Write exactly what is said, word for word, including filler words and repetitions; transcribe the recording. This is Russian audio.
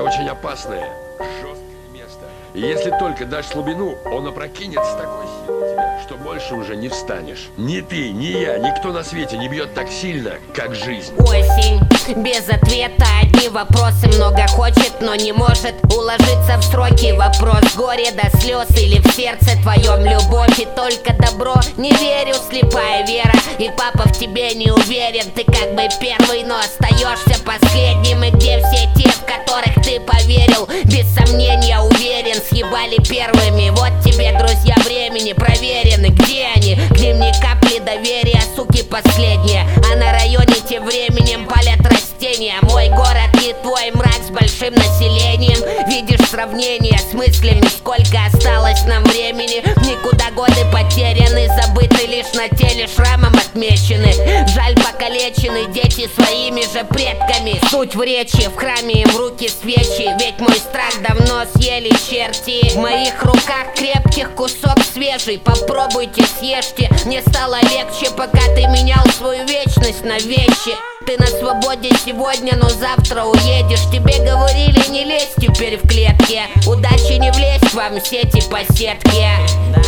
очень опасное, жесткое место. И если только дашь слабину, он опрокинет с такой силой тебя, что больше уже не встанешь. Ни ты, ни я, никто на свете не бьет так сильно, как жизнь. Осень, без ответа, одни вопросы. Много хочет, но не может уложиться в сроки. Вопрос горе до слез или в сердце твоем любовь и только добро. Не верю, слепая вера, и папа в тебе не уверен. Ты как бы первый, но остаешься последним. И где все те, в которых ты поверил? Без сомнения уверен, съебали первыми. Вот тебе друзья времени проверены. Где они? К ним ни капли доверия, суки последние. А на районе тем временем палят растения. Мой город не твой, мрак с большим населением. Видишь сравнение с мыслями, сколько осталось нам времени. Никуда годы потеряны, забыты лишь на теле шрамом отмечены. Жаль, покалечены дети своими же предками. Суть в речи, в храме им руки свечи. Ведь мой страх давно съели черти. В моих руках крепких кусок свежий. Попробуйте, съешьте. Мне стало легче, пока ты менял свою вечность на вещи. Ты на свободе сегодня, но завтра уедешь. Тебе говорили не лезь теперь в клетке. Удачи не влезть вам в сети по сетке.